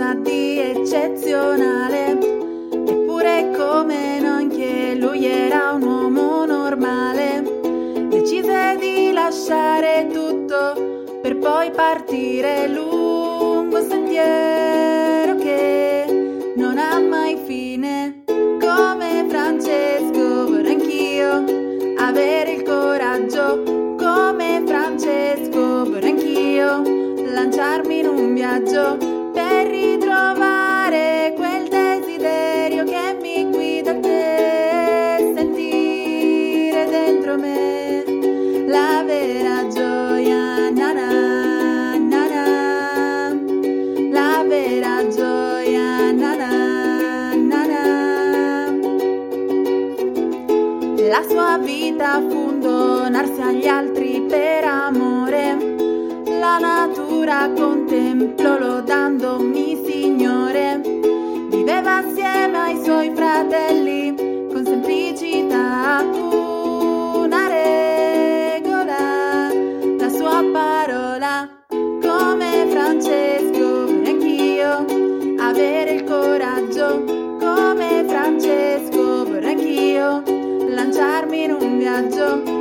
qualcosa di eccezionale, eppure come non che lui era un uomo normale, decise di lasciare tutto per poi partire lungo un sentiero che non ha mai fine. Come Francesco vorrei anch'io avere il coraggio, come Francesco vorrei anch'io lanciarmi in un viaggio per ritrovare quel desiderio che mi guida a te, sentire dentro me la vera gioia, na na, na na, la vera gioia, na na, na na. La sua vita fu un donarsi agli altri per amore, la natura contemplò lodandomi Signore, viveva assieme ai suoi fratelli con semplicità, una regola, la sua parola. Come Francesco vorrei anch'io avere il coraggio, come Francesco vorrei anch'io lanciarmi in un viaggio